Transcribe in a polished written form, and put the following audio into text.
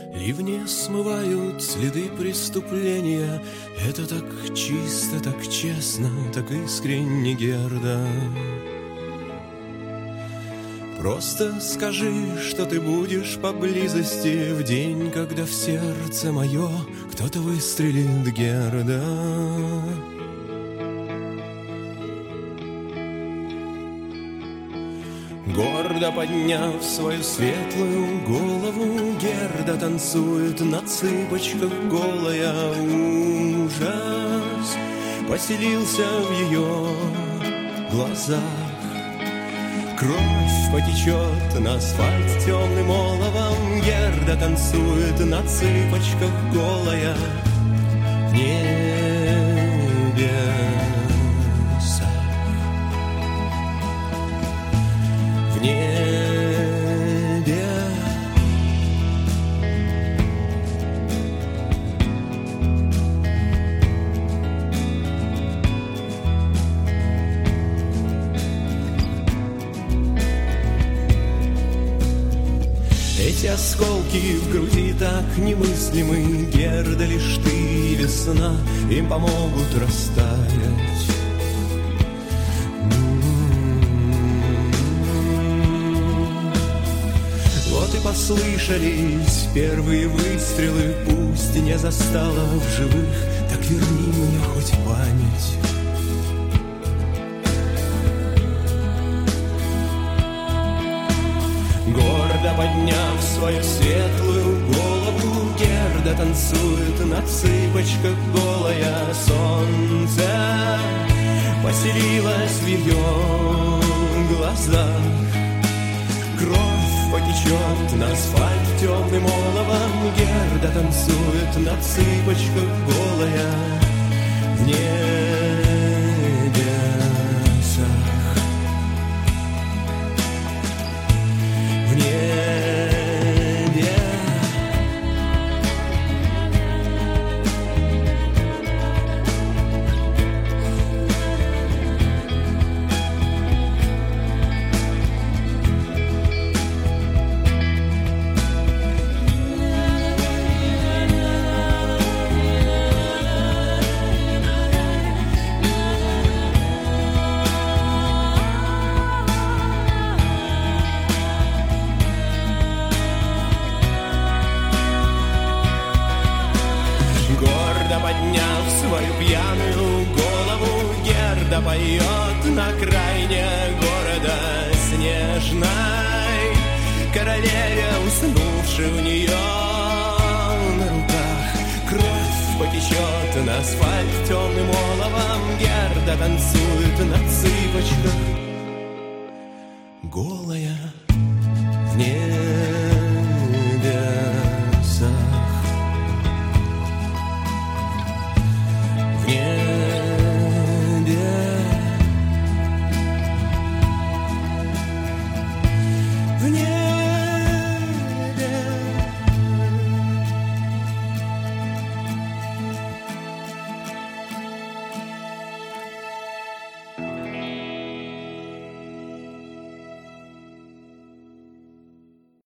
Ливни смывают следы преступления. Это так чисто, так честно, так искренне, Герда. Просто скажи, что ты будешь поблизости в день, когда в сердце мое кто-то выстрелит, Герда. Гордо подняв свою светлую голову, Герда танцует на цыпочках голая. Ужас поселился в ее глазах. Кровь потечет на асфальт темным оловом. Герда танцует на цыпочках голая в небесах. В небе. Эти осколки в груди так немыслимы, Герда, лишь ты и весна им помогут растаять. Вот и послышались первые выстрелы, пусть и не застала в живых, так верни мне хоть память. Гордо подняв свою светлую голову, Герда танцует на цыпочках голая. Солнце поселилось в ее глазах. Кровь потечет на асфальт темным оловом. Герда танцует на цыпочках голая в небесах. В небе. Подняв свою пьяную голову, Герда поет на крайне города снежной королеве, уснувшей у нее на руках. Кровь потечет на асфальт темным оловом. Герда танцует на цыпочках голая в небе.